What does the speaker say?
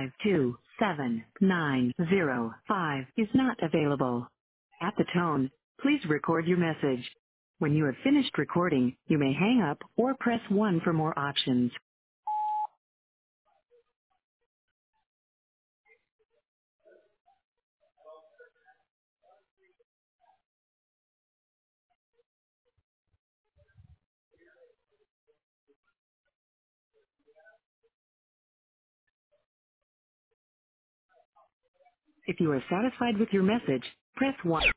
5279005 is not available. At the tone, please record your message. When you have finished recording, you may hang up or press 1 for more options. If you are satisfied with your message, press 1.